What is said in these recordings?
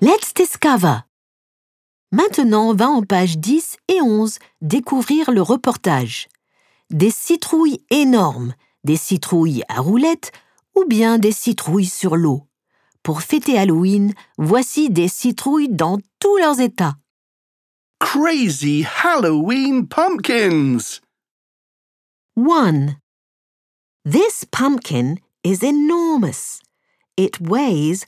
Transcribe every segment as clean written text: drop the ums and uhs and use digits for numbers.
Let's discover. Maintenant, va en pages 10 et 11 découvrir le reportage. Des citrouilles énormes, des citrouilles à roulettes ou bien des citrouilles sur l'eau. Pour fêter Halloween, voici des citrouilles dans tous leurs états. Crazy Halloween pumpkins! 1. This pumpkin is enormous. It weighs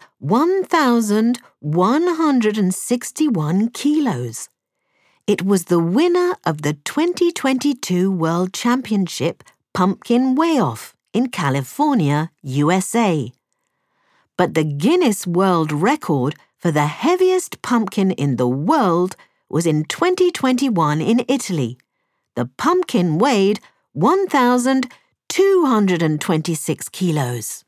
1,161 kilos. It was the winner of the 2022 World Championship Pumpkin Weigh-Off in California, USA. But the Guinness World Record for the heaviest pumpkin in the world was in 2021 in Italy. The pumpkin weighed 1,226 kilos.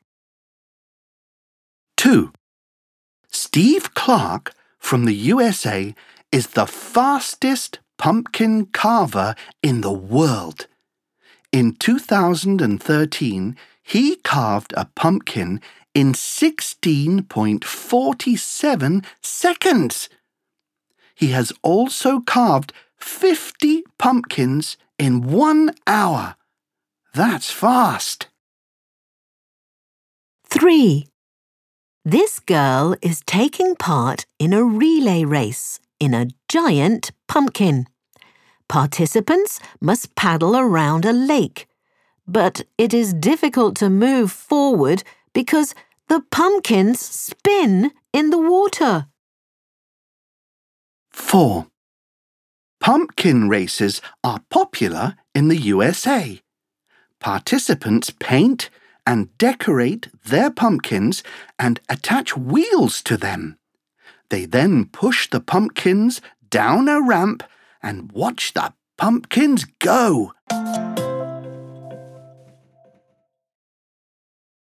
2. Steve Clark from the USA is the fastest pumpkin carver in the world. In 2013, he carved a pumpkin in 16.47 seconds. He has also carved 50 pumpkins in 1 hour. That's fast. 3. This girl is taking part in a relay race in a giant pumpkin. Participants must paddle around a lake, but it is difficult to move forward because the pumpkins spin in the water. 4. Pumpkin races are popular in the USA. Participants paint and decorate their pumpkins and attach wheels to them. They then push the pumpkins down a ramp and watch the pumpkins go.